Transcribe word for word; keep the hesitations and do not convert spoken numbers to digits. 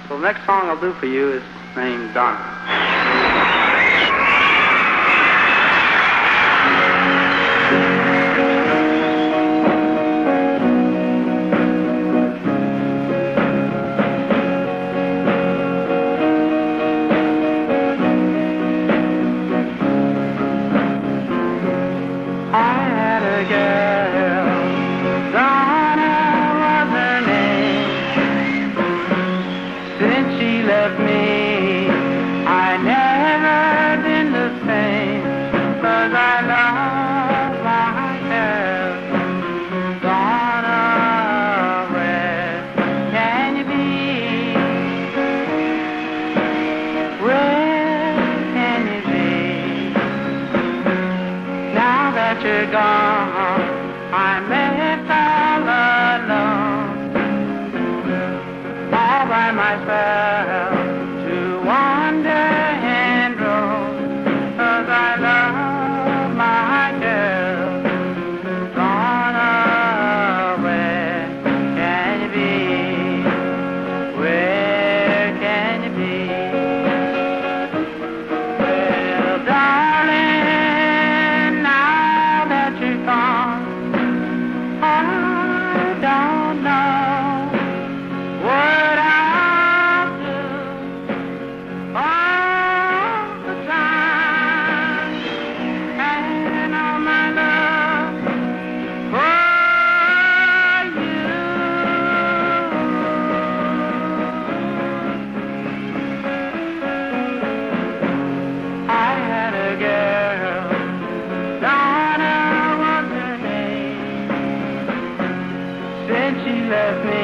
So the next song I'll do for you is named Donna. You're gone, I'm left all alone, all by myself to wander and roam, 'cause I love my girl. Donna, where can you be? Where can you be? Well, darling, I don't know what I'll do all the time, and all my love for you. I had a girl, Donna was her name. Then she left me.